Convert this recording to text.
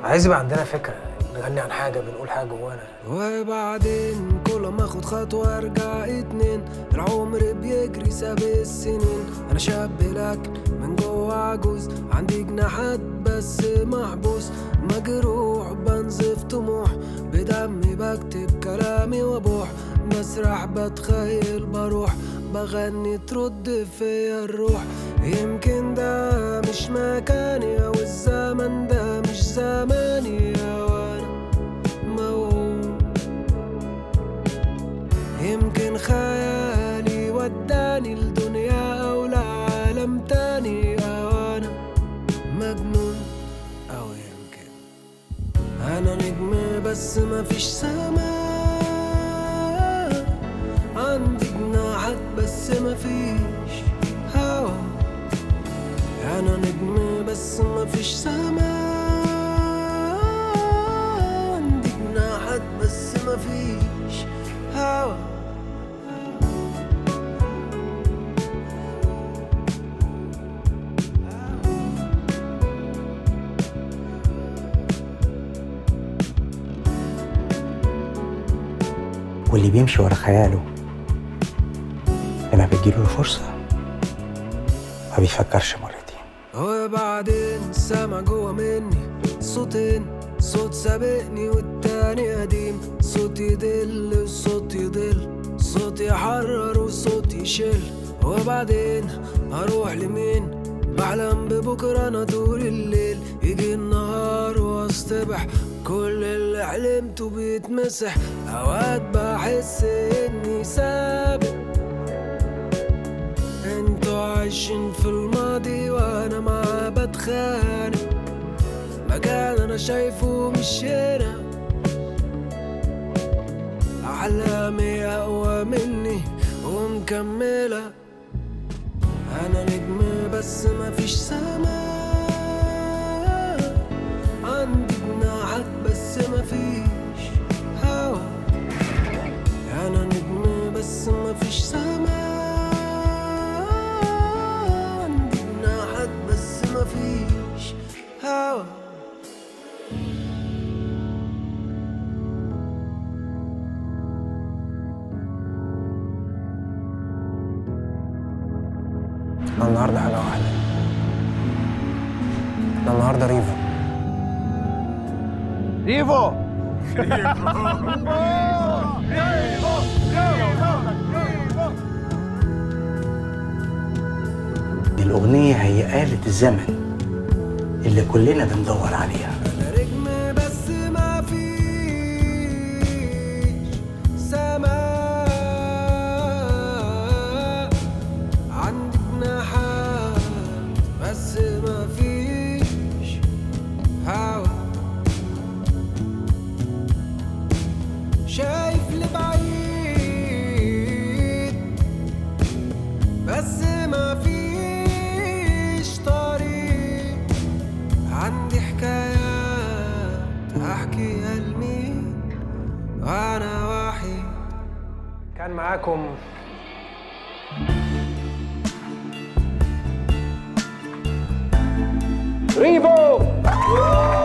عايز يبقى عندنا فكره، نغني عن حاجه، بنقول حاجه جوانا. وبعدين كل ما اخد خطوه ارجع اتنين، العمر بيجري ساب السنين. انا شاب لكن من جوه عجوز، عندي جناحات بس محبوس، مجروح بنزف طموح، بدمي بكتب كلامي وابوح، بسرح بتخيل بروح، بغني ترد فيا الروح. يمكن ده مش مكاني، او الزمن ده مش زماني، وانا موهوم. يمكن خيالي وداني لدنيا او لعالم تاني، او انا مجنون، او يمكن انا نجم بس مفيش سماء، عندي جناحات بس مفيش هوا. انا نجم بس مفيش سماء، عندي جناحات بس مفيش هوا. واللي بيمشي ورا خياله لما بتجيله الفرصة ما بيفكرش مرتين. وبعدين سامع جوا مني صوتين، صوت سابقني والتاني قديم، صوت يدل وصوت يضل، صوت يحرر وصوت يشل. وبعدين هروح لمين؟ بحلم ببكرة أنا طول الليل، يجي النهار واصطبح، كل اللي حلمته بيتمسح. أوقات بحس إني سابق، انتوا عايشين في الماضي وانا معاه بتخانق، مكان انا شايفه مش هنا. احلامي اقوى مني ومكملة، انا نجم بس مفيش سماء، عندي جناحات بس مفيش هوا. انا نجم بس مفيش سماء، بس مفيش هوا. احنا النهارده حاجه واحده، احنا النهارده ريفو. ريفو دي الأغنية هي آلة الزمن اللي كلنا بندور عليها. أنا نجم بس مفيش سماء، عندي جناحات بس مفيش هوا. شايف لبعيد بس مفيش طريق، عندي حكايات احكيها لمين وانا وحيد. كان معاكم ريفو.